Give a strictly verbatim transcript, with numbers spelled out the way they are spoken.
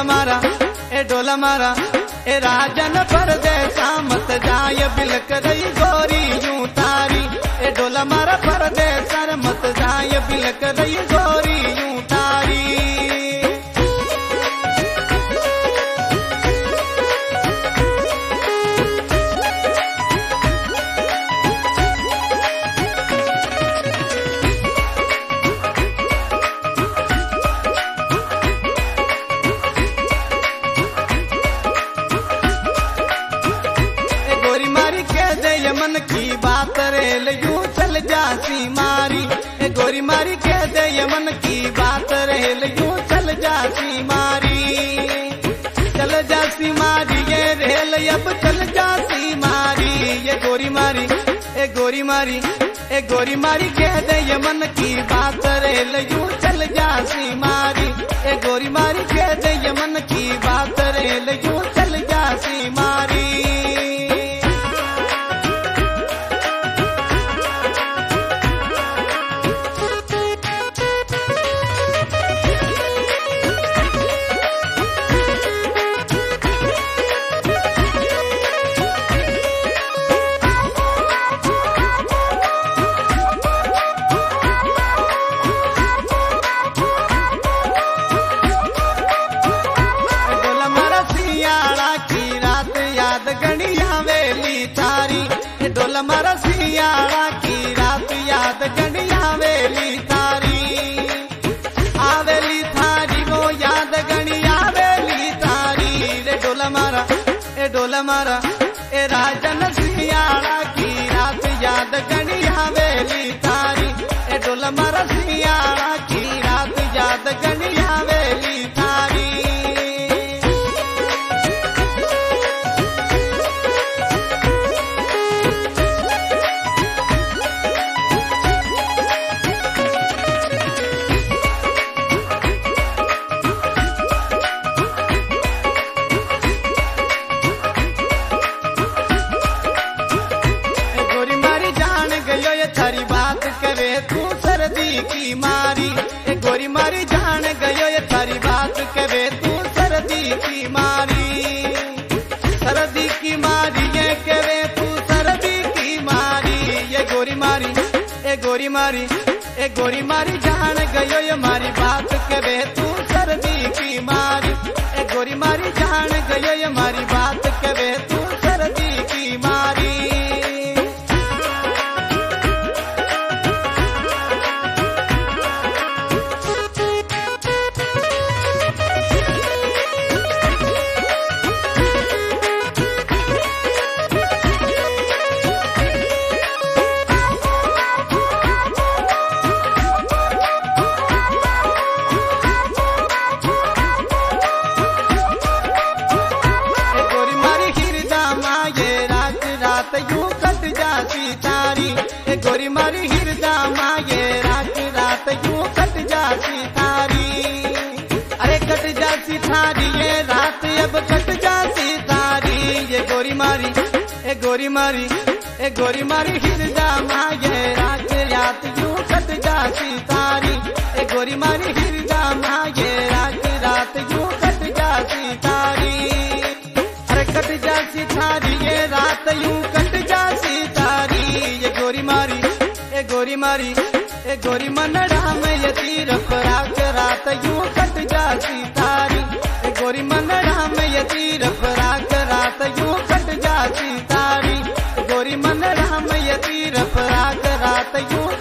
मारा ए डोला मारा ए राजन परदेसा मत जाय बिलक रही गोरी यूं तारी ए डोला मारा परदेसा मत जाय बिलक रही गोरी यूं तारी। मन की बात रेल यूं चल जासी मारी ए गोरी मारी कह दे ये मन की बात रेल यूं चल जासी मारी चल जासी मारी ये रेल अब चल जासी मारी ये गोरी मारी ए गोरी मारी ए गोरी मारी कह दे ये मन की बात रेल यूं चल जासी मारी ए गोरी मारी कह दे ये मन की बात रेल यूं चल जासी मारी। डोला मारा सियाड़ा की रात याद गणिया वेली तारी आवेली थारी वो याद गणिया वेली तारी रे डोला मारा ए डोला मारा ए राजन सियाड़ा की रात याद गणिया वेली तारी ए डोला मारा सियाड़ा की रात याद गणिया वेली तारी। थारी बात करे तू सर्दी की मारी ए गोरी मारी जान गयो ये थारी बात करे तू सर्दी की मारी सर्दी की मारी ये करे तू सर्दी की मारी ये गोरी मारी ए गोरी मारी ए गोरी मारी जान गयो ये मारी बात करे तू सर्दी की मारी ए गोरी मारी जान गयो ये मारी बात करे तू सर्दी की मारी। यूं कट जासी तारी ए गोरी मारी हिरदा माये रात रात यूं कट जासी तारी अरे कट जासी थारी ये रात अब कट जासी तारी ये गोरी मारी ए गोरी मारी ए गोरी मारी हिरदा माये रात रात यूं कट जासी तारी ए गोरी मारी हिरदा माये रात रात यूं कट जासी तारी अरे कट जासी थारी ये रात यूं कट जासी तारी ये गोरी मारी ए गोरी मारी ए गोरी मनड़ा में ये तीर फराक रात यूं कट जासी तारी ए गोरी मनड़ा में ये तीर फराक रात यूं कट जासी तारी ए गोरी मनड़ा में ये तीर फराक रात यूं